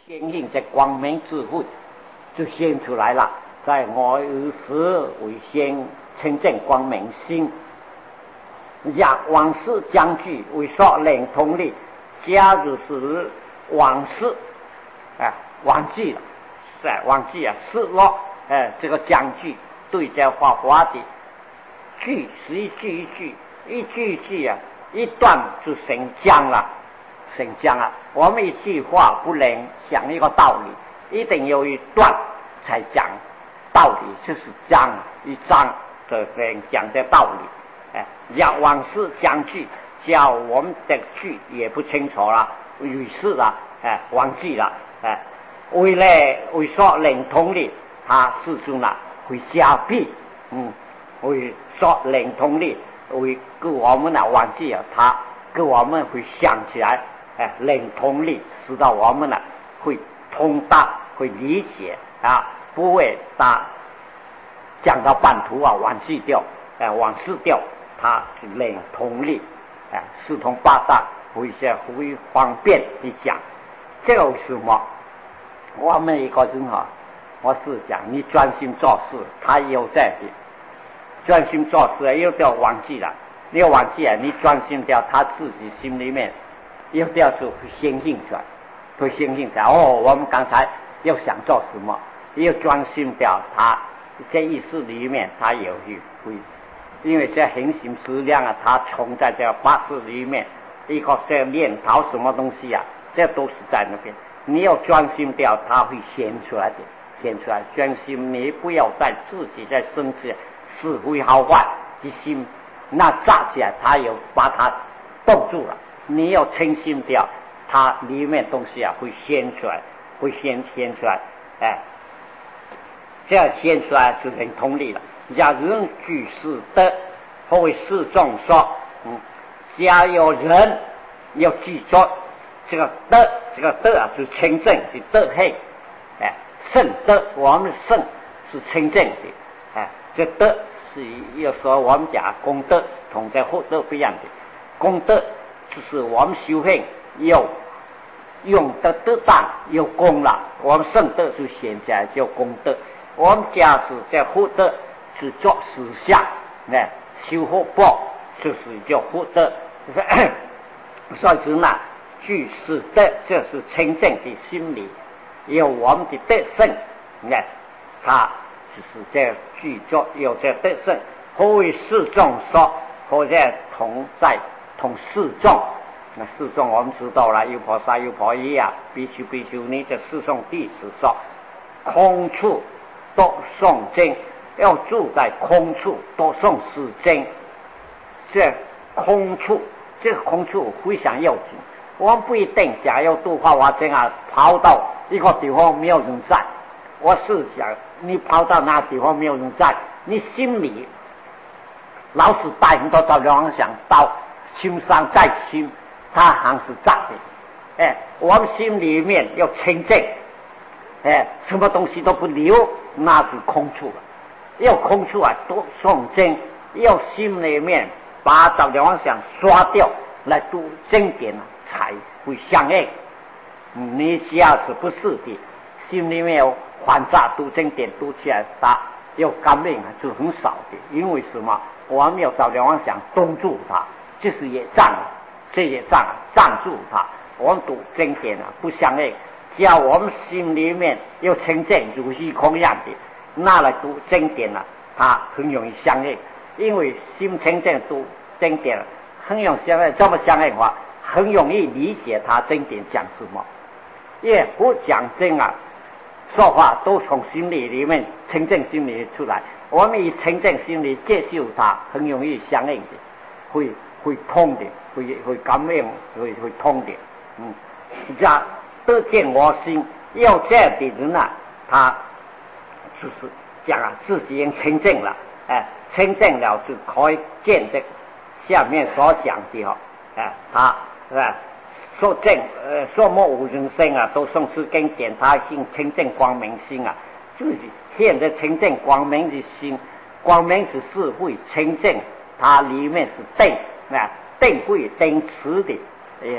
显现这光明智慧就显出来了。在我有时为先清净光明心，若往事将具为说灵通力，假如是往事忘记了，忘记啊，失落这个将具对着画画的句是一句一句，一句一句啊，一段就成讲了，成讲啊。我们一句话不能讲一个道理，一定有一段才讲道理，就是章一章的人讲的道理。要往事将句，叫我们的句也不清楚了，语事了，忘记了，为说灵通力，他始终了会加倍，为说灵通力，为给我们忘记了，他给我们会想起来，灵通力使到我们会通达，会理解不会讲到半途忘记掉，忘失掉，他是灵通力，四通八达，会方便的讲。这个为什么？我们一个人我是讲你专心做事，他有在的，专心做事又掉忘记了，你要忘记了，你专心掉，他自己心里面又掉就会显现出来，会显现出来。我们刚才要想做什么，要专心掉，他在意识里面他也会，因为这恒心思量他冲在这八识里面，一个这念头什么东西这都是在那边。你要专心掉，他会显出来的，显出来。专心，你不要在自己在生气是非好坏的心，那炸起来，他有把它冻住了。你要清心掉，它里面东西会显出来，会显出来，这样显出来就很通力了。假人具是德，或为世众说，假有人要记住这个德，这个德是清净的德行，圣德，我们圣是清净的，这德是有时候我们讲功德，同在福德不一样的。功德就是我们修行有用的得当有功了，我们圣德就显起来叫功德。我们家是在福德是做实相，修福报就是叫福德。所以说具是德，这是清净的心理，有我们的德性，他就是这具足有这德性。何为世众说？或者同世众，那世众我们知道了，有菩萨有菩萨比丘尼这四众弟子说，空处多诵经，要住在空处多诵是经。这空处，这个空处非常要紧。我们不一定假如读法华经跑到一个地方没有人在，我是想你跑到那地方没有人在，你心里老是带很多照亮想到心上在心，它还是杂的。我们心里面要清净，什么东西都不留，那是空处了。要空处多诵经，要心里面把照亮想刷掉来读经典才会相应。你假是不是的，心里面有反杂读经典读起来有感应就很少的。因为什么？我们要照亮想冻住它，就是业障，这业障障住它。我们读经典不相应，只要我们心里面有清净如虚空一样的，拿来读经典它很容易相应。因为心清净读经典很容易相应，这么相应的话，很容易理解它经典讲什么。也不讲经说话都从心里面清净心里出来。我们以清净心里接受它，很容易相应的，会通的，会感应，会通的。这得见我心，要这样的人他就是讲自己已经清净了，清净了就可以见这下面所讲的他说正说莫无人生都诵持经典，他性清净光明心自己现在清净光明的心，光明是智慧清净，它里面是定定慧定持的，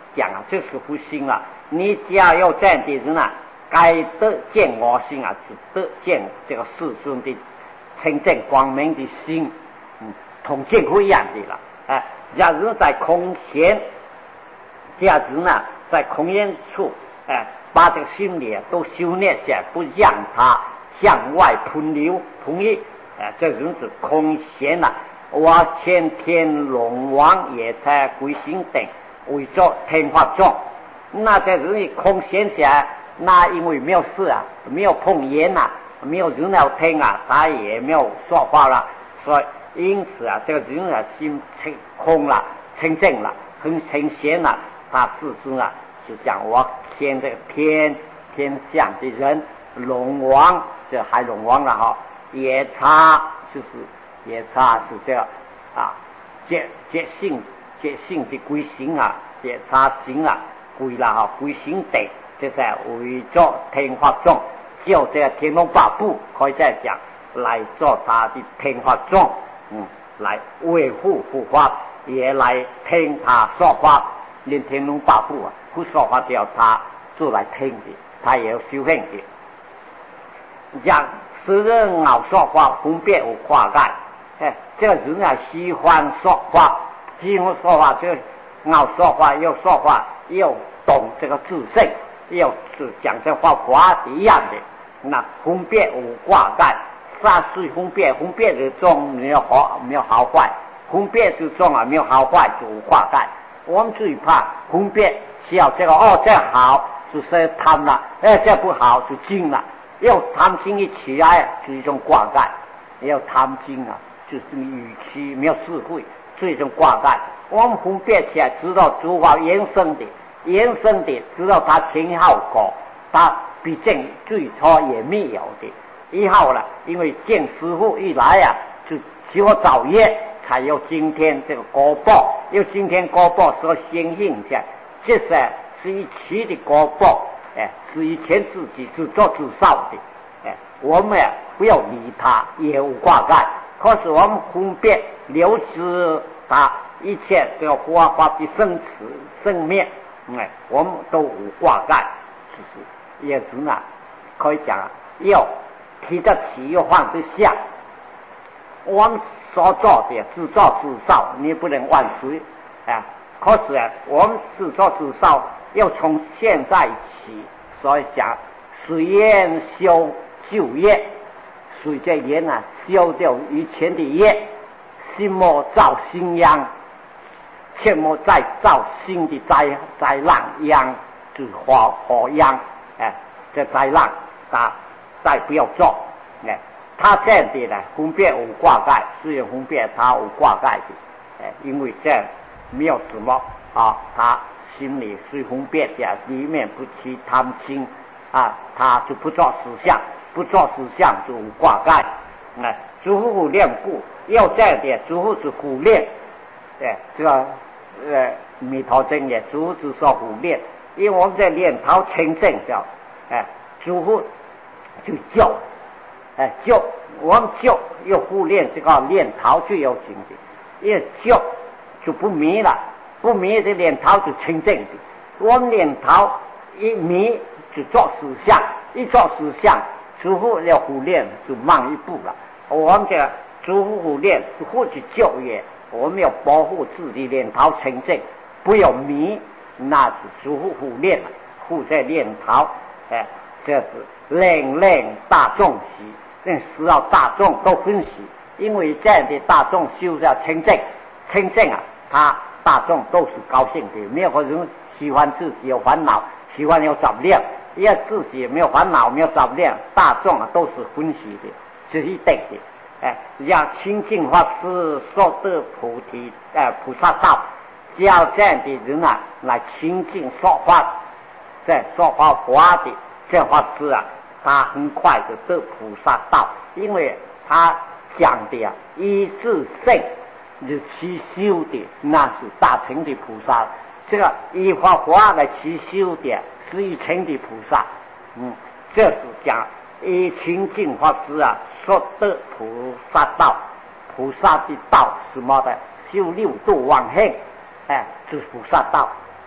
讲啊，这是不行了。你只要有这样的人啊，该得见我心啊，是得见这个世尊的清净光明的心，同见不一样的了。假如在空闲，假如呢在空闲处，把这个心里都修炼起来，不让它向外喷流，同意，这人是空闲了。我前天龙王也才归心等，为作天法众。那这人空闲起来，那因为没有事啊，没有碰言啊，没有人要听啊，他也没有说话了，所以因此啊，这个人啊心清空了，清净了，很清闲了，他自尊啊是讲我天这个天象的人，龙王这海龙王了哈，也差就是也差是这样啊，觉性的归行啊，也差行啊归了哈，归行等，这在为作天法众，就这个天龙八部可以再讲来做他的天法众，来维护护法，也来听他说法，连天龙八部啊不说话都要他做来听的，他也有修行的。讲世人熬说话分别无跨界，这个人啊喜欢说话，喜欢说话就熬说话又说话又懂这个自性，又是讲这话一样的，那分别无跨界。啥是分别的中没有好坏，分别之中啊没有好坏就无跨界。我们最怕分别，需要这个这好就是贪了，这不好就精了，要贪心一起来是一种挂盖，要贪心啊就是语气没有智慧，是一种挂盖。我们分别起来知道诸法延伸的知道它前后果，它毕竟最初也没有的。以后了，因为见师父一来啊，就需要早夜才有今天这个果报，有今天果报所相应下，这是一期的果报，是以前自己自作自受的，我们不要理他，也无挂碍。可是我们分别留知他一切这个花的生灭，我们都无挂碍，就是也是呢，可以讲要提得起又放得下，我们所做的自作自受，你不能忘记可是我们自作自受，要从现在起，所以讲随缘修旧业，随着缘修掉以前的业，心莫造新殃，切莫再造新的灾难殃，就是火殃，这灾难再不要做，他这样的呢分别无挂碍，虽然分别他无挂碍的，因为这没有什么他心里虽分别的里面不起贪心他就不做实相就无挂碍，诸佛练故要这样的，诸佛是苦练，这个弥陀经也诸佛是说苦练，因为我们在练陶清净叫诸佛就救我们救又护练这个练陶最有劲的，因为救就不迷了，不迷的练陶就清净的。我们练陶一迷就做实相，一做实相，诸佛要护练就慢一步了。我们这诸佛护练是或去救也，我们要保护自己练陶清净，不要迷，那是诸佛护练了，护在练陶，这是令大众喜，令使到大众都欢喜，因为这样的大众修要清净他大众都是高兴的，没有人喜欢自己有烦恼，喜欢有杂念，因为自己没有烦恼没有杂念，大众都是欢喜的，这是一定的。让清净法师所得菩萨道，只要这样的人来清净说法，在说法的这法师他很快就得菩萨道，因为他讲的一自性是其修的，那是大乘的菩萨。这个依法来其修的是一乘的菩萨，这是讲以清净法师所得菩萨道，菩萨的道什么的修六度往生，就是菩萨道。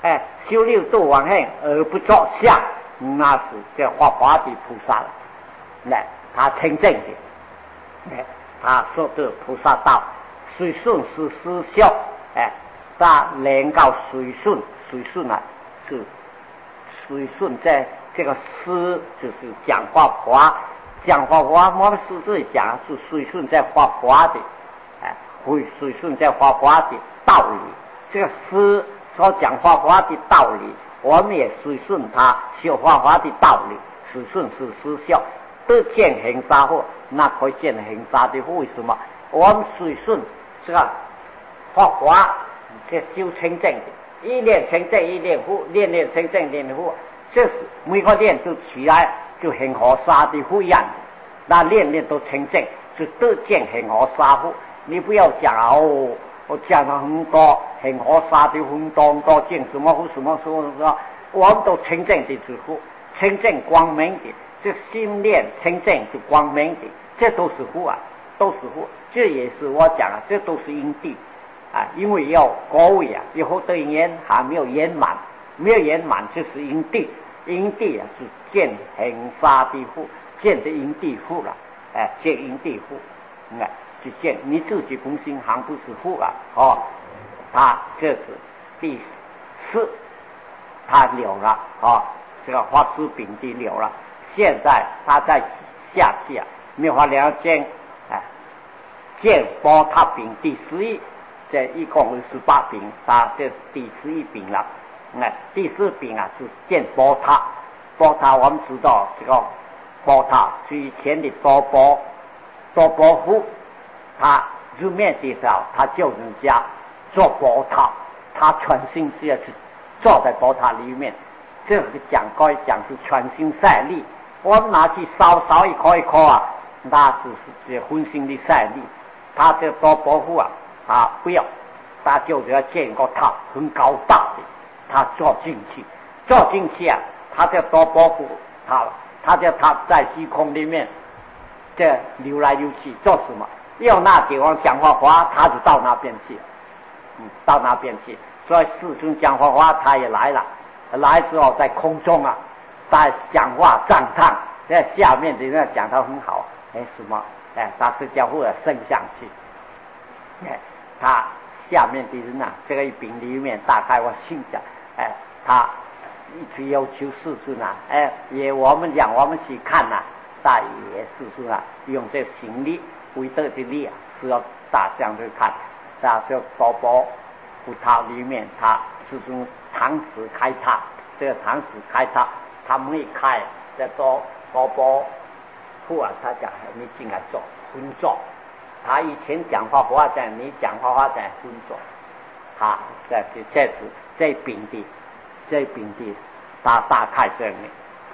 修六度往生而不作相，那是这花花的菩萨了。他清净的，他说的菩萨道，随顺是思修，他能够随顺，随顺啊是随顺在这个思就是讲花花，讲花花我们是这里讲是随顺在花花的，会随顺在花花的道理，这个思所讲花花的道理，我们也随顺他修花花的道理，随顺是思修。得见恒沙祸，那可以见恒沙的祸。为什么？我们随顺这个花花，这修清净的，一念清净一念护，念念清净念护，这是每个念都起来就恒河沙的护一样的，那念念都清净，就得见恒河沙祸。你不要讲我讲了很多恒河沙的很多见什么护什么说，我们都清净的之护，清净光明的。这心念清净是光明的，这都是护啊，都是护。这也是我讲啊，这都是因地啊，因为要果位啊，以后的缘还没有圆满，没有圆满就是因地，因地啊是见恒沙的护，见的因地护了，见因地护，就见你自己本心还不是护啊，他这是第四，他了了这个花枝丙地了了。现在他在下去啊，妙法良间见波塔丙第11，这一共28丙，他这第11丙了。第4丙啊是见波塔，波塔我们知道这个波塔是以前的多波夫，他入面的时候他叫人家做波塔，他全心是要去坐在波塔里面，这个讲该讲是全心赛力。我们拿去烧一颗一颗啊，那只是荤腥的赛力。他这多伯父啊，他不要，他就是要建一个塔，很高大的，他坐进去啊，他这多伯父，他叫他在虚空里面这流来流去做什么？要那地方讲花花，他就到那边去，到那边去。所以世尊讲花花，他也来了，来之后在空中啊。他讲话赞叹，在下面的人讲他很好，什么？他是叫或者升上去，他下面的人啊，这个一饼里面大概我心想，他一直要求世尊啊，也我们讲我们去看呐，大也世尊啊，用这行力为德的力啊，是要大这样去看，他就多波葡萄里面，他世尊堂子开塔，这个堂子开塔。他们一开这多波户啊，他讲你进来做分做，他以前讲话在你讲话在分做，他这饼地大开这里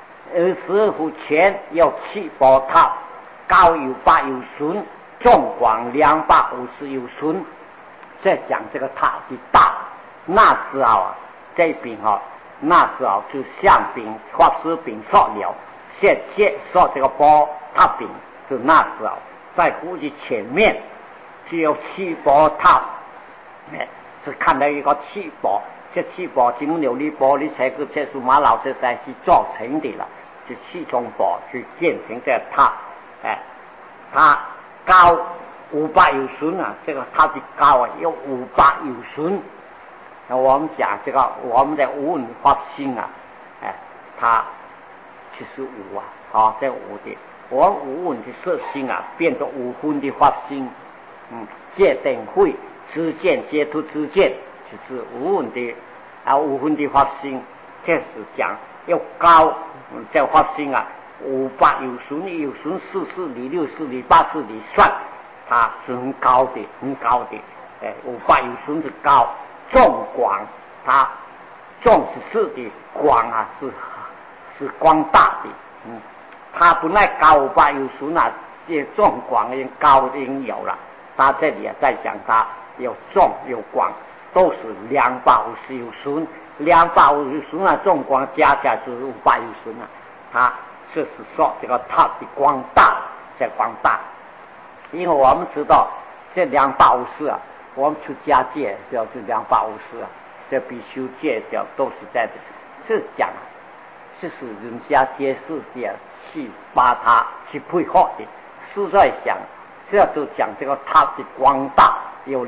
，22户前有7波塔，高有8有顺，纵广250有顺，在讲这个塔的大，那时候啊，这饼那时候就相饼、法师饼说了，现说这个波塔饼是那时候，在估计前面只有7波塔，是看到一个7波，这7波经琉璃玻璃才是这数码老师才去做成的了，就7种波去建成这个塔，它高500有顺啊，这个它的高啊有500有顺。那我们讲这个我们的无闻发心啊，它75啊，这5的，我们无闻的色心啊，变成5分的发心，戒等会知见接触知见，就是无闻的5分的发心，这是讲要高，这发心啊，500有顺有顺44里64里84里算，它是很高的，500有顺是高。纵广，它纵是的，广啊是光大的，它本来高500有顺啊，这纵广也高已经有了，它这里在讲它有纵有广，都是250有顺，250有顺啊，纵广加起来就是500有顺啊，它这是说这个它的光大，这光大，因为我们知道这250啊。我们出家戒就是250啊， 这必须戒掉，都是在的。是讲，这是人家解释的，去把它去配合的。是在讲，这就讲这个它的光大有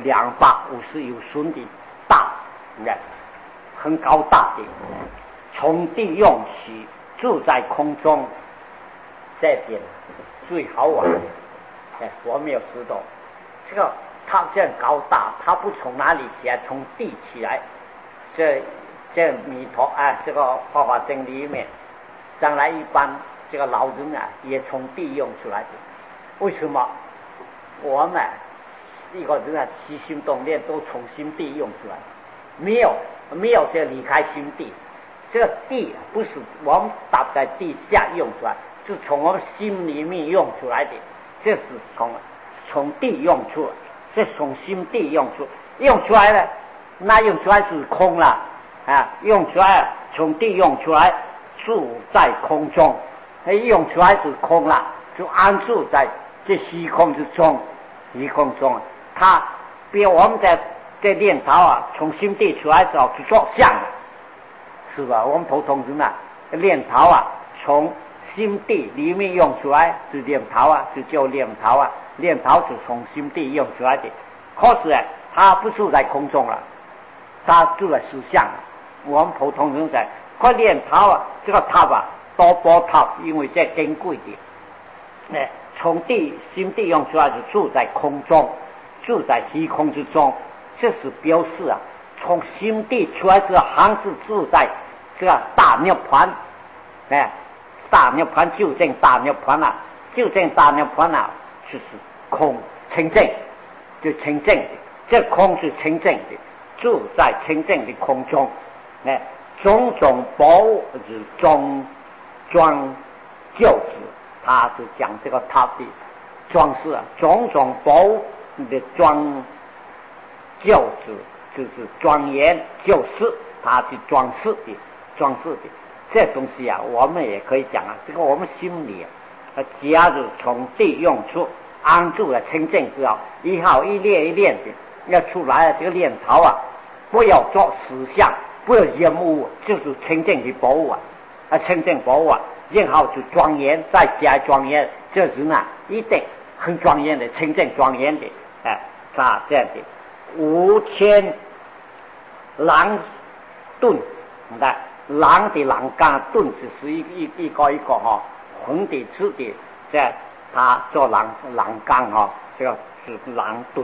250有寸的大，你看很高大的，从地用起，住在空中，这点最好玩。我没有知道这个它这样高大，它不从哪里起来，从地起来。这弥陀这个法华经里面，将来一般这个老人也从地用出来的。为什么？我们一个人起心动念都从心地用出来，没有这离开心地。这个地不是我们打在地下用出来，是从我们心里面用出来的。这是从地用出，是从心地用出来了，那用出来是空了用出来从地用出来，住在空中，用出来是空了，就安住在这虚空之中。它比我们在念头从心地出来之后去做相，是吧？我们普通人念头从心地里面用出来是念头就叫念头念头是从心地用出来的。可是它不住在空中了，它住在实相。我们普通人在快念头这个塔多波塔，因为这珍贵的。从心地用出来是住在空中，住在虚空之中，这是表示从心地出来之后，还是住在这个大涅槃。大涅槃究竟大涅槃究竟大涅槃就是空清净，就清净的，这空是清净的，住在清净的空中。种种宝物是中装教子，他是讲这个他的装饰种种宝物的装教子，就是庄严就是他的装饰的这东西我们也可以讲这个我们心里假如从地用出安住了清净之后，以后一念一念的要出来这个念头不要做实相，不要厌恶，就是清净的宝物清净宝物然后就庄严，再加庄严，这人一定很庄严的，清净庄严的这样的5000狼盾，你看狼的栏杆，盾就是一个横的直的，这他做栏杆这个是狼盾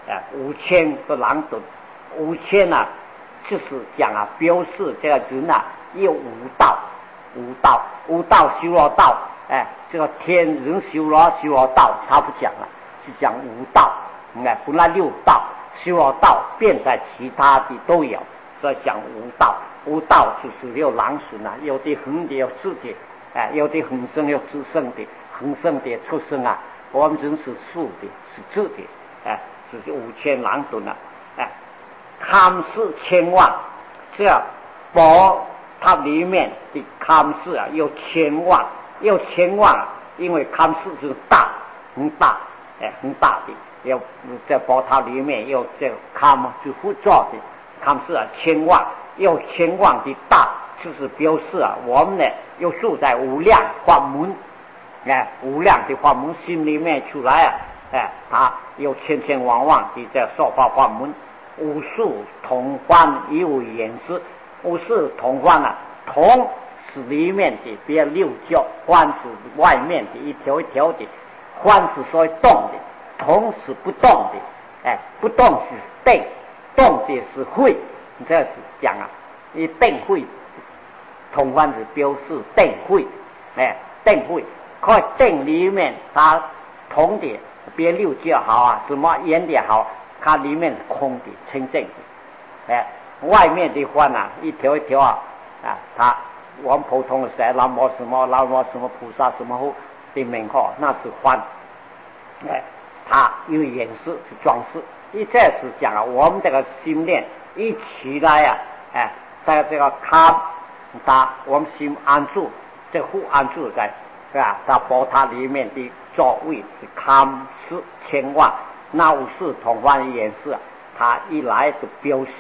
5000个狼盾，5000就是讲表示这个人有五道修罗道，这个天人修罗道他不讲了，是讲五道。本来6道修罗道变在其他的都有，所以讲五道就是有狼神有的横的有直的有的横生有直生的，横生的出生我们人是竖的是直的就是5000狼盾看似千万，这宝它里面的看似有千万，因为看似是大很大的，有在宝塔里面有这个看就辅助的看似千万，有千万的大，就是表示我们呢又住在无量法门无量的法门心里面出来它有千万万的这说法法门，无数同欢也有言师，无数同欢同是里面的，别6角，欢是外面的一条一条的，欢是所以动的，同是不动的不动是定，动的是会，这是讲一定会，同欢是表示定会定会，可定里面它同的别6角好什么圆的好，它里面空的清净的外面的欢一条一条它我们普通的说南无什么菩萨什么的名号，那是欢它有颜色是装饰。这是讲我们这个心念一起来在这个看它我们心安住，这安住在它宝塔里面的座位是看似千万，那无是同欢的颜色，它一来就表示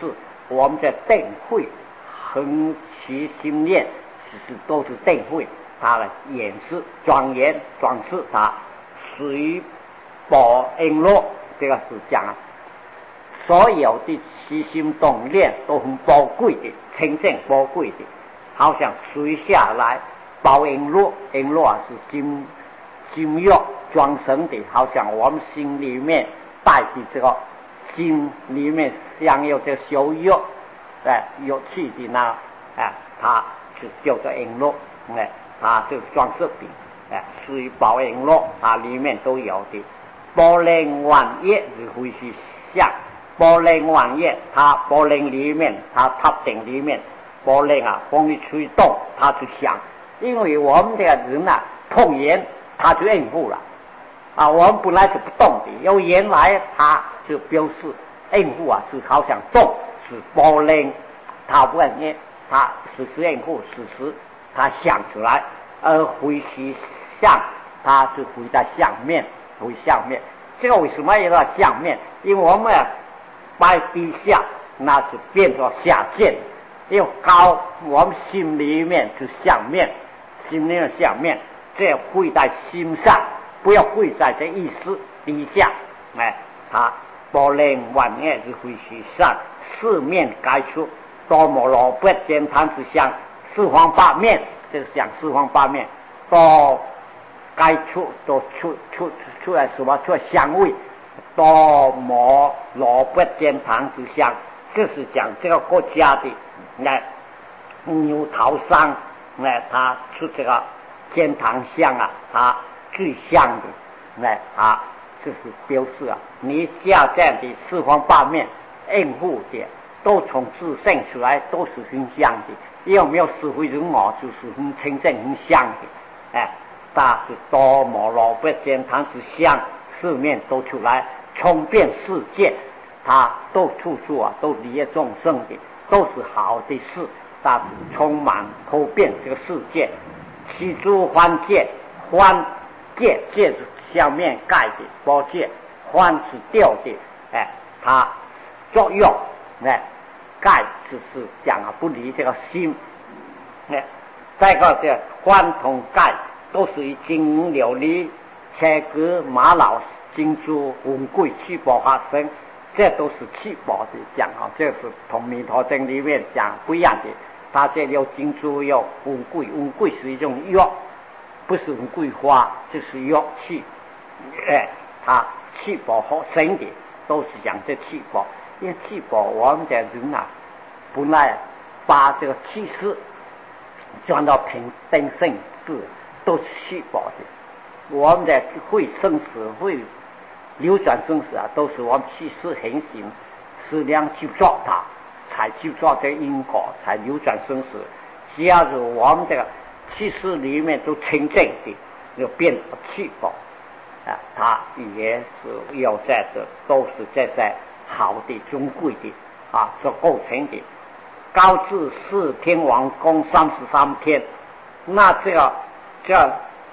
我们的定慧恒其心念，其实都是定慧，它的掩饰庄严装饰它随宝璎珞，这个是讲所有的起心动念都很宝贵的，清净宝贵的，好像垂下来宝璎珞，璎珞是金玉装成的，好像我们心里面带的这个心里面镶有这小玉，有气的呢，它就叫做璎珞，它就是装饰品，属于宝璎珞，它里面都有的。宝铃万叶是会去像宝铃万叶，它宝铃里面，它塔顶里面，宝铃风一吹动，它就响。因为我们这个人碰烟，它就应付了。我们本来就不动的，有烟来，它就表示应付是好像动，是宝铃，它不应验，它时时应付，时它响出来，而回去像，它就回到相面。回相面，这个为什么要到相面？因为我们摆低下，那是变作下贱；要高，我们心里面是相面，心里面相面，这会在心上，不要会在这意识底下。它宝铃万叶是会去上，四面该出，多摩罗不见坛之相，四方八面，这个讲四方八面，都该出都出来什么？出香味，多摩罗不见堂之香，就是讲这个国家的牛头山，它出这个见堂香它最香的，它就是表示你家这样的四方八面应付的，都从自生出来，都是很香的。有没有智慧人马，就是很清净很香的，它是多摩罗不见堂之香，四面都出来，充遍世界，它都处处都利益众生的，都是好的事，它是充满普遍这个世界。其诸欢界，欢界是下面盖的包界，欢是吊的，它作用，盖就是讲不离这个心，再个这欢同盖都是以金银琉璃、车格、玛瑙、金珠、文贵、七宝发生，这都是七宝的讲这是同弥陀经里面讲不一样的。它这有金珠，有文贵，文贵是一种药，不是文桂花，就是药气。它七宝好生的，都是讲这七宝。因为七宝，我们的人本来把这个气势转到平等生死，都是七宝的。我们的会生死，会流转生死都是我们气势横行，适量去做它，才去做这因果，才流转生死。只要是我们这个气势里面都清净的，就变气宝它也是有在这，都是这些好的尊贵的所构成的。高至四天王宫33天，那这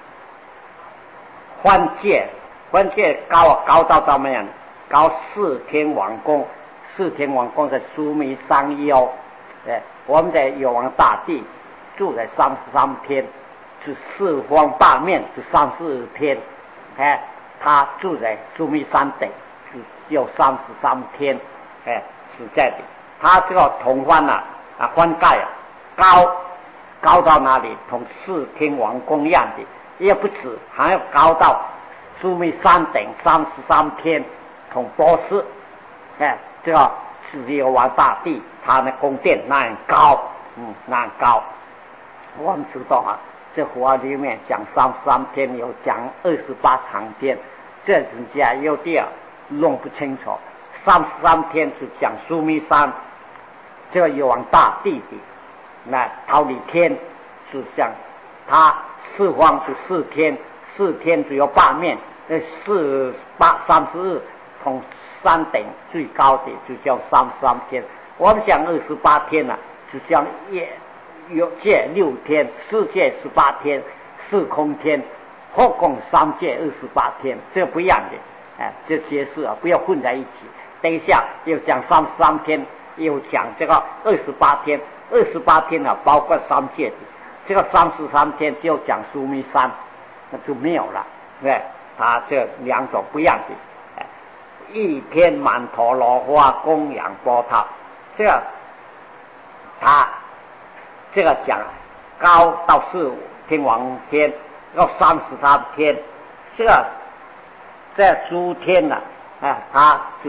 欢界高到怎么样？高四天王宫，四天王宫在须弥山腰，我们的有王大帝住在33天，是四方八面是34天，他住在须弥山顶，是有33天，是在的。他这个同欢欢盖高到哪里？同四天王宫一样的，也不止，还要高到须弥山顶33天，同波斯，这个是有王大帝他的宫殿那样高，那样高。我们知道这佛里面讲33天，有讲28长天，这人家有点弄不清楚。33天是讲须弥山，这个有王大帝的那桃李天是像他四方是4天，4天只有8面，4、8、32从山顶最高的就叫33天。我们讲28天是讲有界6天，世界18天，四空天，后共3界28天，这不一样的。这些事不要混在一起。等一下又讲33天， 又讲这个28天，28天啊，包括3界的，这个33天就讲须弥山，那就没有了，对，它这2种不一样的，一天曼陀罗花供养波涛，这个它这个讲高到4天王天，到33天，这个在诸天呢，它就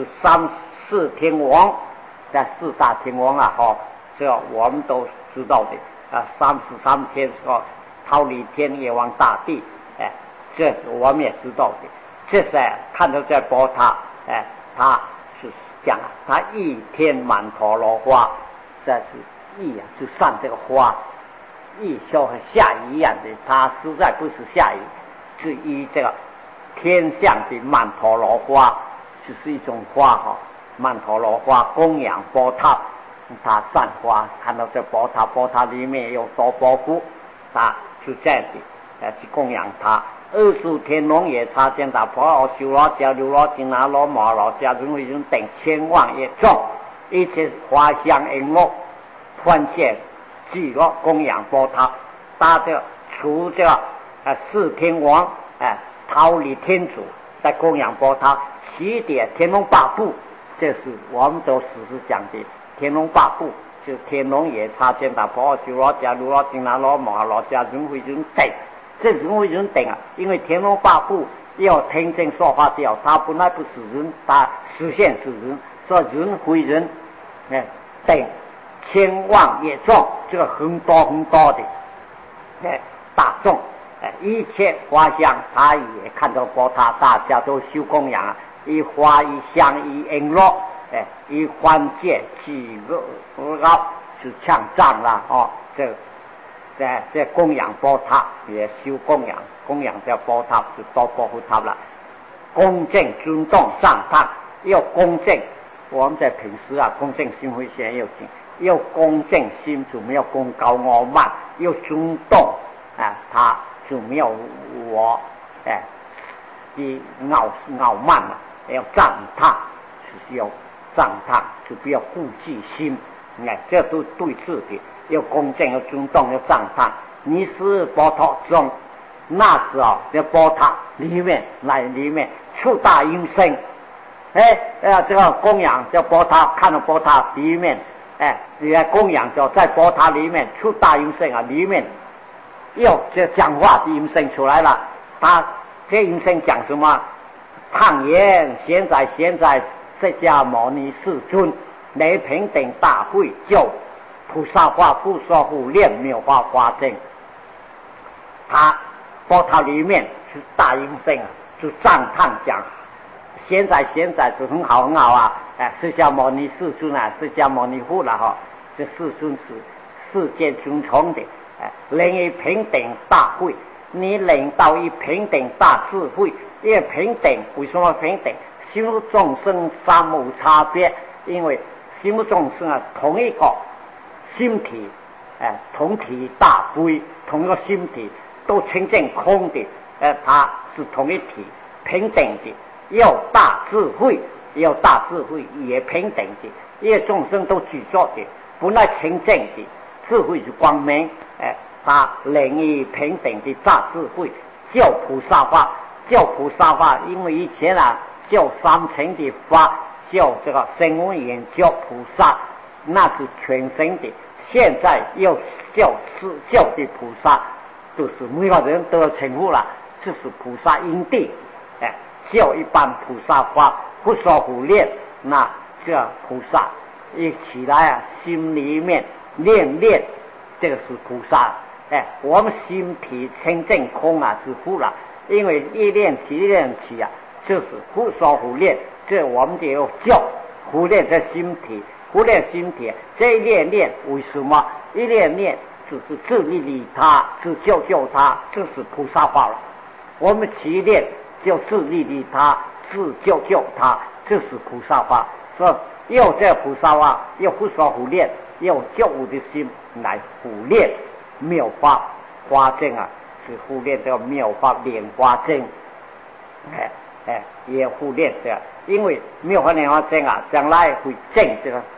34天王，在4大天王啊，这个我们都知道的33天说忉利天阎王大帝，这我们也知道的。这是看到在波塔，他是讲他一天曼陀罗花，这是意啊，就上这个花，意就和下雨一样的，它实在不是下雨，是以这个天象的曼陀罗花，就是一种花曼陀罗花供养波塔，它散花，看到这波塔里面有多波夫，它就这样的去供养它。20天龙也差见到婆罗修罗迦流罗金拿罗摩罗迦轮回等千万也众，一切花香璎珞欢切聚落供养波塔，他这除这个4天王忉利天主在供养波塔，其点天龙八部，这是我们都时讲的天龙八部，就是天龙也差见到婆罗修罗迦流罗金拿罗摩罗迦轮回等。这轮回人等啊，因为天龙八部要听经说法教，他本来不是人，他实现是人，说人回人，等千万也众，这个很多的，大众，一切花香，他也看到过他，大家都修供养啊，一花一香一璎珞，一欢戒几个高是唱赞啦，在供养波塔也修供养这波塔就多波夫塔了，恭敬尊重上堂，要恭敬，我们在平时恭敬心会先要恭敬心就没有功高傲慢，要尊重他就没有我的傲慢了，要赞叹是要赞叹，就不要顾忌心，这都对自己要恭敬，要尊重，要赞叹。你是波塔中，那时候在波塔里面出大音声，这个供养叫波塔，看到波塔里面，你来供养就在波塔里面出大音声啊，里面又这讲话的音声出来了，他这音声讲什么？唱言现在释迦牟尼世尊，你平等大会就菩萨化不说护念妙法华经，他波塔里面是大音声就赞叹讲，现在就很好啊，释迦牟尼世尊释迦牟尼佛了这世尊是世界尊崇的，领一平等大会，你领到一平等大智慧，因为平等，为什么平等？心目众生三无差别，因为心目众生同一个心体，同体大悲，同一个心体都清净空的，它是同一体，平等的，要大智慧也平等的，因为众生都具足的，本来清净的智慧是光明，它领以平等的大智慧，叫菩萨法，因为以前叫三乘的法，叫这个声闻缘觉菩萨，那是全身的，现在又叫的菩萨，就是每个人都要称呼了，这是菩萨因地，叫一般菩萨法不说胡念，那这菩萨一起来心里面念这个是菩萨，我们心体清净空是佛了，因为一念起就是不说胡念，这我们就要叫胡念这心体，这一念为什么一念就是自利他，自救他，这是菩萨法了。我们起念就自利他，自救他，这是菩萨法。说要这菩萨法，要不说胡念，要救我的心来胡念妙法华经是胡念这个妙法莲花经，也胡念这个，因为妙法莲花经将来会证这个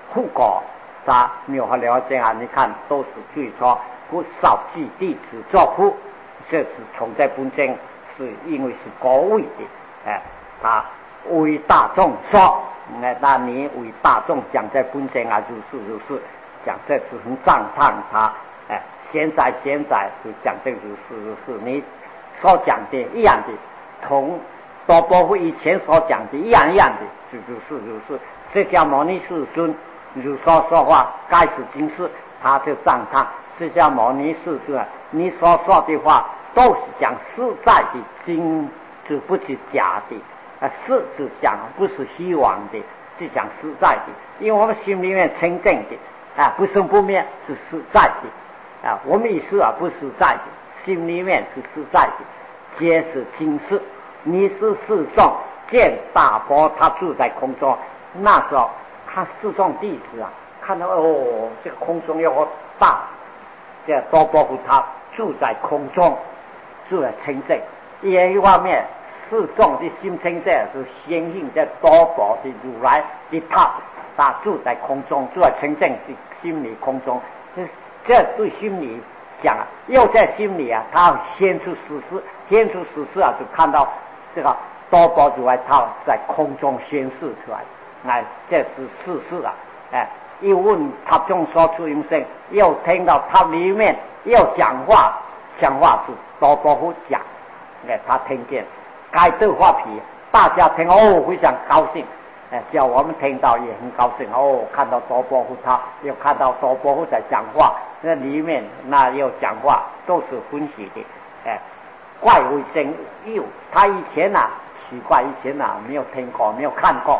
护果，他没有了解啊！你看，都是最初不少记弟子作父，这是从在本经是因为是高位的，他为大众说，那你为大众讲在本经啊，如是讲，这是很赞叹他，现在就讲这如是，你所讲的一样的，同多波夫以前所讲的一样的，如是，释迦牟尼世尊如所说话，该是今世，他就赞叹释迦牟尼世尊，你所说的话都是讲实在的，经是不是假的，是讲不是虚妄的，是讲实在的，因为我们心里面清净的，不生不灭是实在的，我们意思不实在的，心里面是实在的，皆是今世。你是四众见大佛，他住在空中，那时候看四众弟子看到这个空中有个大，这多波夫他住在空中，住在清净。一方面，四众的心清净是相应在多波的如来的他住在空中，住在清净的心理空中，这对心理讲又在心里他显出实事就看到这个多波如来他在空中显示出来，这是事实一问他中说出音声，又听到他里面又讲话是多波夫讲，他听见该对话皮，大家听非常高兴，叫我们听到也很高兴看到多波夫他又看到多波夫在讲话，那里面那又讲话都是欢喜的，怪为真有，他以前奇怪，以前没有听过，没有看过，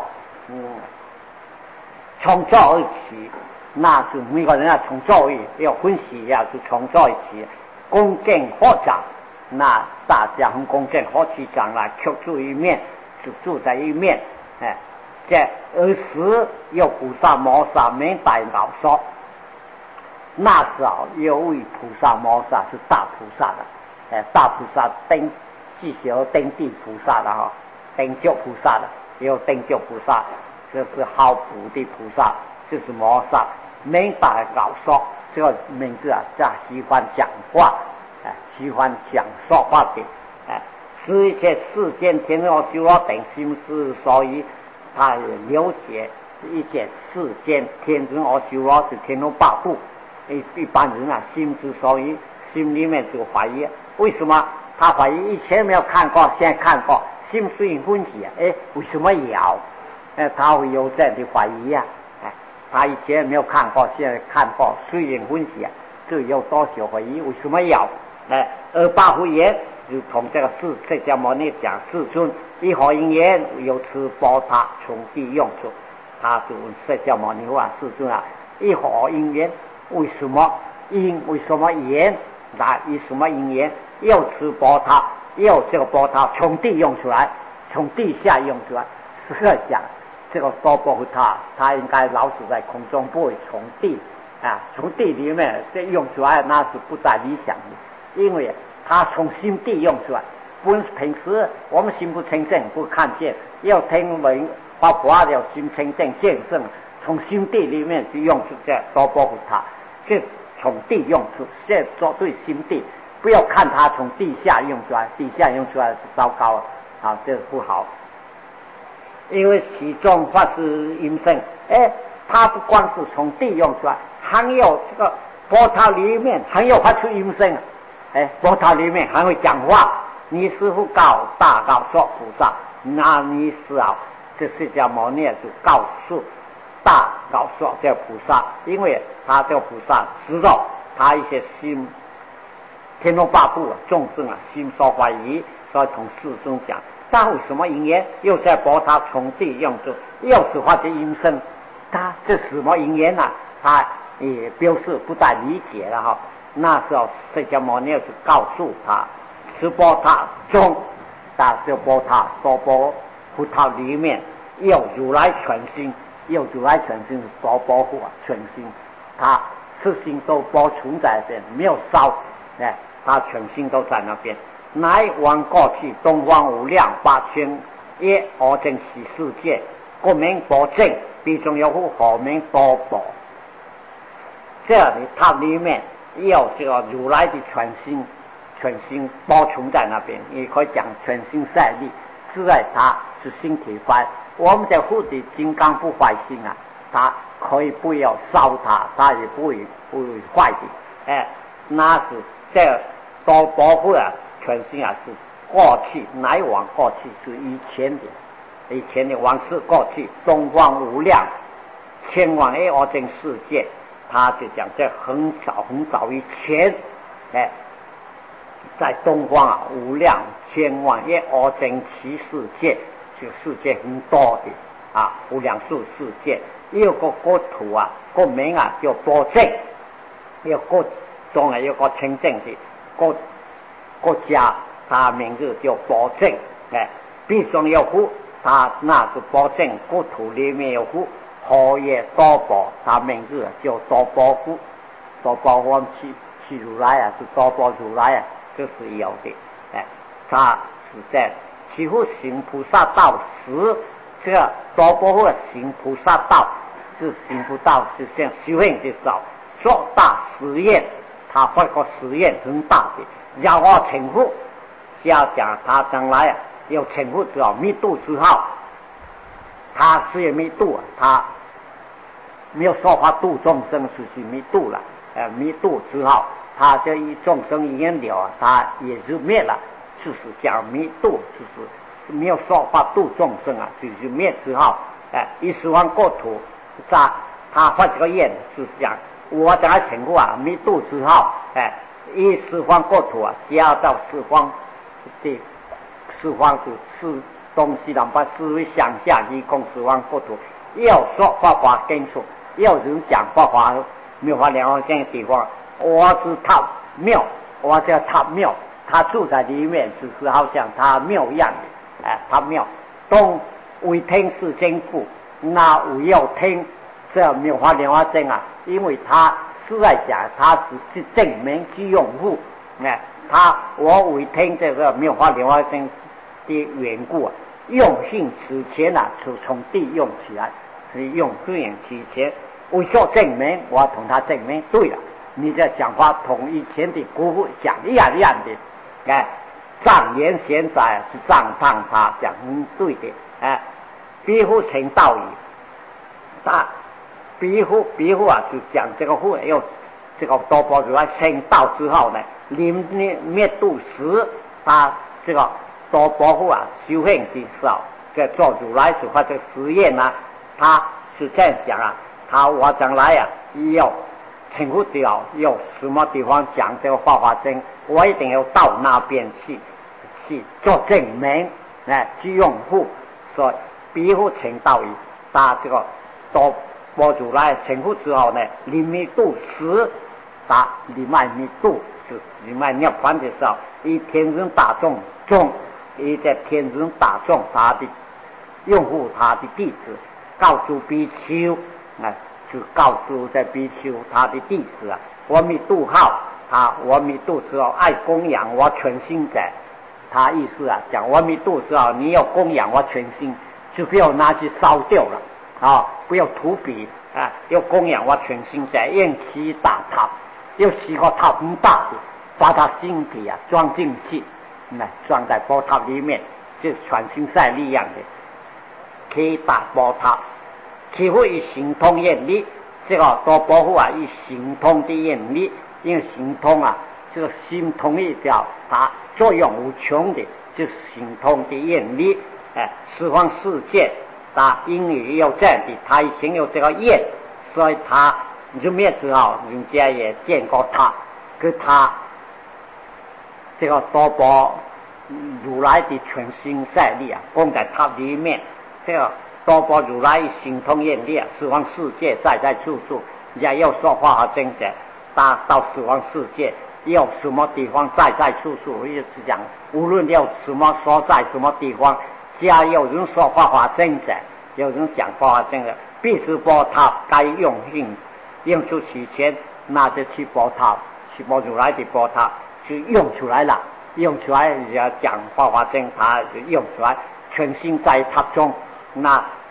从这而起，那是每个人从这而要欢喜就从这而起，恭敬合掌，那大家很恭敬合起掌来，却住一面，就住在一面，这儿时有菩萨摩萨明白老说，那时候有位菩萨摩萨是大菩萨的，大菩萨登既有登地菩萨的登觉菩萨的，也有登觉菩萨，这是好补的菩萨，就是摩萨明白老说，这个名字叫喜欢讲话，喜欢讲说话的，是一切世间天罗修罗等心思，所以他也了解一切世间天罗修罗是天龙八部，一般人心之所以心里面就怀疑，为什么他怀疑以前没有看过，现在看过，心虽然欢喜为什么有？他会有这样的怀疑他以前没有看过，现在看过，虽然欢喜就有多少怀疑？为什么有？而八福言就同这个释迦牟尼讲，世尊一何因缘有此波塔从地用处？他就问释迦牟尼话：世尊一何因缘？为什么因？为什么缘？以什么因缘？又此波塔，又这个波塔从地用出来，从地下用出来，是在讲这个多波夫他应该老死在空中，不会从地从地里面这用出来，那是不大理想的，因为他从心地用出来，平时我们心不清净，不看见，要听闻发法要心清净见证，从心地里面去用出这多波夫这从地用出，这做对心地，不要看他从地下用出来，地下用出来是糟糕这不好。因为其中发是音声，他不光是从地用出来，还有这个波塔里面还有发出音声，波塔里面还会讲话。你师父告说菩萨，那你是这释迦牟尼就告诉大告说这菩萨，因为他这个菩萨知道他一些心天龙八部众生心所怀疑，所以从世中讲。他为什么因缘又在波塔从地用处，又是发出音声？他这什么因缘他也表示不大理解了那时候释迦牟尼就告诉他，此波塔中，这波塔多波菩萨里面有如来全心，有如来全心是多波护全心，他四心都保存在这边，没有烧，他全心都在那边。乃往过去东方无量8000耶而正喜世界， 国名保证，必中有户后名多宝。这里塔里面有这个如来的全心包存在那边，也可以讲全心赛力，是在它是心体坏。我们的护的金刚不坏心啊，它可以不要烧它，它也不会坏的。那是这多保护啊，全心啊是过去乃往过去是以前的往事过去，东方无量千万亿二真世界，他就讲在很早以前，在东方啊无量千万亿二真其世界，这个世界很多的啊，无量数世界，有个国土啊，国名啊叫保证，有国中啊有个清正的国家，它名字叫保证，必中有户，它那是保证国土里面有户，荷叶多宝，它名字叫多宝户，多宝我们去如来啊，是多宝如来啊，这是有的，它是在几乎行菩萨道时，这个多宝户行菩萨道，是行不到，是像修行的时候做大实验，他发个实验很大的，让我成佛，要讲他将来啊要成佛之后密度之后，他虽然密度，他没有说法度众生，是密度了，密度之后，他这一众生一言了，他也就灭了，就是讲密度，就是没有说法度众生啊，就是灭之后，一十方国土，他发这个愿，就是讲我将来成佛啊，密度之后，一十方国土啊，只要到四方的四方是东西南北四维上下一共十方国土，要说法华经书，要人讲法华妙法莲花经的地方，我是他庙，我叫他庙，他住在里面，只是好像他庙一样的，他庙东为听是经父，那我要听这妙法莲花经啊，因为他是在讲他是证明之用户，我为听这个妙法莲花经的缘故啊，用性此前啊，就从地用起来，所以用对应此前，为说证明，我同他证明对了，你这讲话同以前的姑父讲一样的，藏言贤哉是赞叹他讲对的，比乎成道义，他比乎啊，就讲这个户要这个多宝如来成道之后呢，临灭度时，他这个多宝户啊修行的时候，在做如来所发这个实验啊，他是这样讲啊，我将来啊要成佛掉，要什么地方讲这个法华经，我一定要到那边去做证明，去用户，所以比乎成道义，他这个多宝如来成佛之后呢，临灭度时，他临灭密度是临灭涅槃的时候，以天人大众以在天人大众他的用户他的弟子，告诉比丘，就告诉在比丘他的弟子啊，我密度好，我密度之后爱供养我全心者，他意思啊讲我密度之后你要供养我全心，就不要拿去烧掉了不要涂笔要供养我全心者，用其大塔，要起个塔很大的，把他心体啊装进去，装在宝塔里面，就全心赛力量的，可以打宝塔。其乎以行通愿力，这个多保护啊，以行通的愿力，因为行通啊，这个心通一条，它作用无穷的，就是行通的愿力，十方世界，它因为有这样的，它已经有这个愿，所以它入灭之后，人家也见过他，跟他这个多宝如来的全心赛力啊，供在他里面，这个多宝如来行通愿力啊，十方世界在处处，也要说法和真者，到十方世界，要什么地方在处处，也是讲无论要什么所在什么地方，只要有人说法和真者，有人讲法和真者，必须把他该用出其前，那就去把他去把如来的把他就用出来了，用出来人家讲法华经，他就用出来，全心在他中，那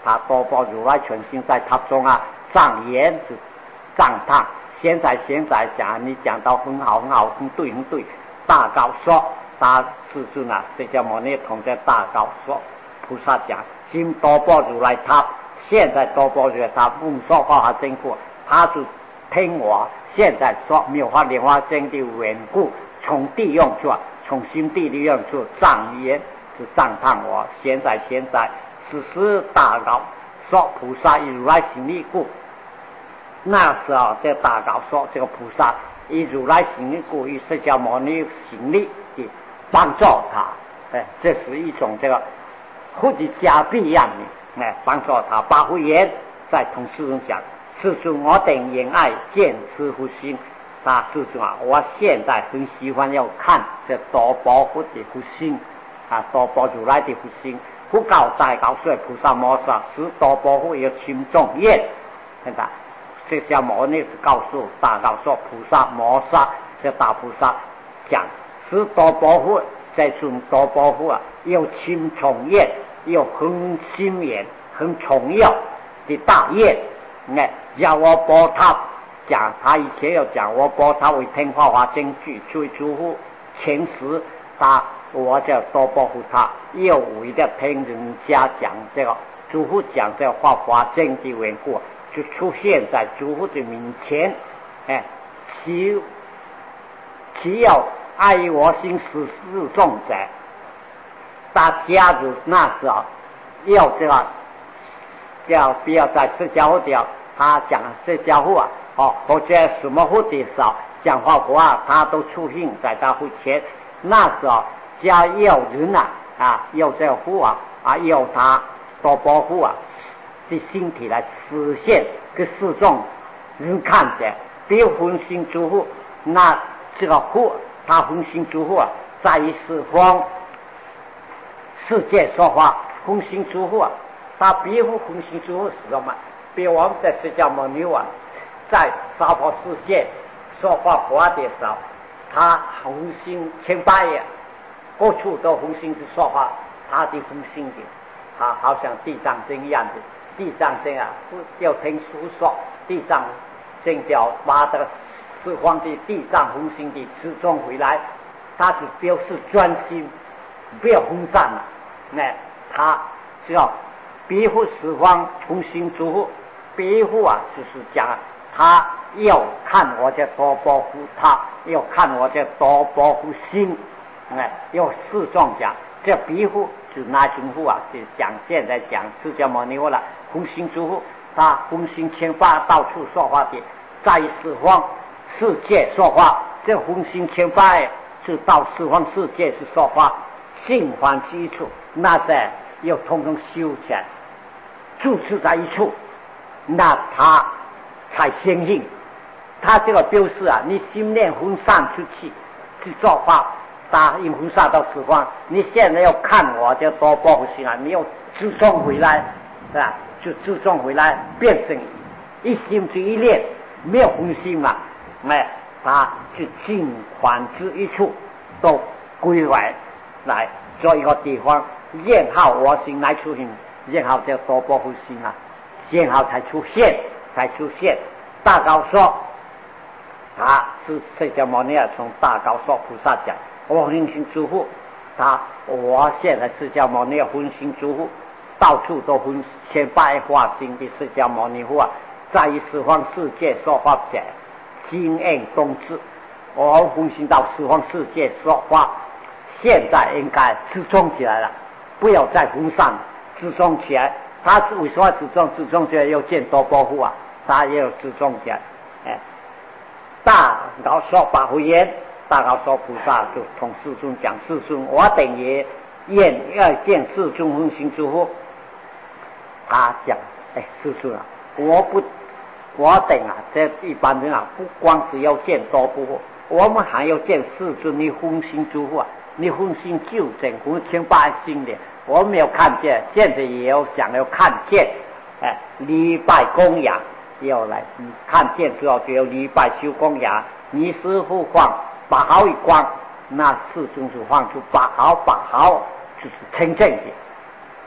他多宝如来全心在塔中啊，藏言是赞叹。现在讲你讲到很好，很对，大高说他世尊啊，释迦牟尼同在大高说菩萨讲，今多宝如来他现在多宝如来他不说话还真过，他是听我现在说妙法莲花经的缘故，从地用处，从心地的用处赞言是赞叹我。现在此时大高说菩萨以如来行力故，那时候这大高说这个菩萨以如来行力故，以释迦牟尼行力的帮助他，这是一种这个护的加倍一样的，帮助他。八福言在同世尊讲，世尊我等言爱见师父心，他世尊啊，我现在很喜欢要看这多宝佛的佛心啊，多宝如来的佛心。不告大高说菩萨摩萨使多宝佛有轻重愿，看到释迦牟尼是告诉大高说菩萨摩萨这大菩萨讲使多宝佛这尊多宝佛啊，有轻重愿，有很心愿很重要的大愿，要我报他讲，他以前要讲我报他为听法华经句最诸乎前时，我叫多保护他，又为了听人家讲这个诸乎讲这个法华经的缘故，就出现在诸乎的面前，其要爱我心十四众者，大家就那时候要这个叫不要在释迦佛的他讲释迦佛啊，或者什么佛的时候讲法华，他都出现在他佛前。那时候家要人要这个佛要他多保护的身体来实现给四众人看着，别分心诸佛，那这个佛他分心诸佛在于四方世界说法，分心诸佛他别不分心诸佛是什么？比我们在释迦牟尼在娑婆世界说法华的时候，他红心千百也，各处都红心去说法，他的红心的，他好像地藏经一样的。地藏经要听书说，地藏经叫把这个四方的地藏红心的始终回来，他是表示专心，不要分散了。他只要庇护四方红心诸佛，庇护就是讲他要看我这多保护他，要看我这多保护心，要四众讲这庇护就拿经护就讲现在讲释迦牟尼佛了，红心诸佛他红心千法到处说法的，在四方世界说法，这红心千法就到四方世界去说法，心还之处，那在要统统修起来，住持在一处，那他才相信。他这个表示你心念分散出去做法，他因分散到四方，你现在要看我就多保护心你要自重回来，是吧？就自重回来，变成一心之一念，没有分心嘛，他就尽还之一处，都归回来做一个地方，然后我心来出现，然后就多保护心然后才出现。大高说他是释迦牟尼从大高说菩萨讲，我分心诸佛，我现在释迦牟尼分心诸佛，到处都分千百化心的释迦牟尼佛在于四方世界说法者，经验冬至，我分心到四方世界说法，现在应该自重起来了，不要再分散，自重起来。他为什么自重起来要见多保护他也有自重起来。大高说法会言，大高说菩萨就同世尊讲，世尊我等也愿要见世尊分心诸佛。他讲世尊我等这一般人不光是要见多保护，我们还要见世尊你分心诸佛你分心究竟分千百心的，我没有看见，现在也要想要看见，礼拜供养要来看见之后就要礼拜修供养，你师父放把好一光，那世尊就放出把好就是清净的，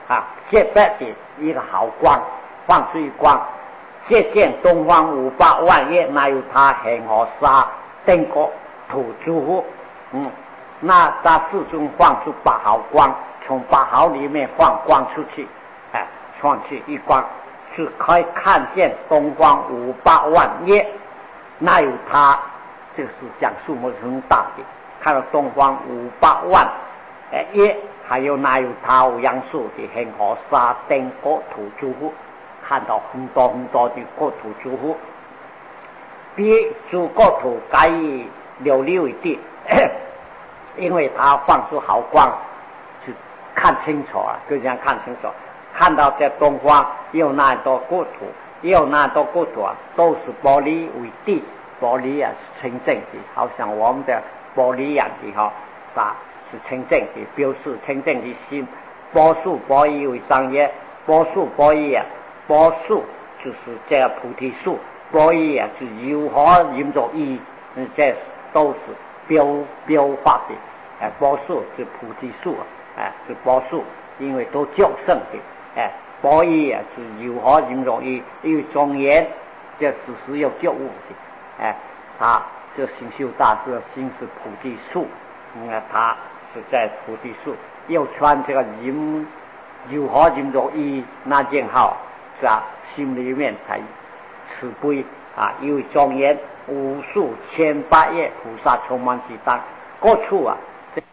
洁白的一个好光，放出一光，借见东方500万叶，哪有他恒河沙灯国土诸乎？那他四中放出8毫光，从8毫里面放光出去，放去一光，是可以看见东方500万叶，哪有他？这个是讲数目很大的，看到东方500万叶，还有哪有他无阳树的恒河沙灯国土诸乎？看到很多很多的国土诸乎，比诸国土该以琉璃为地，因为它放出好光，就看清楚了，就这样看清楚，看到这东方有那多国土，都是玻璃为地，玻璃是清净的，好像我们的玻璃一样的是清净的，表示清净的心。波数波义为上业，波数波义波数就是这个菩提树，波义是如何引作义，这都是标法的。波数是菩提树是波数，因为都救生的。波义是如何引作义，因为庄严这是有觉悟的。他这行修大师的心是菩提树，他是在菩提树，又穿这个如何引作义那件好。心里面才慈悲因为庄严无数千百亿菩萨充满其当，各处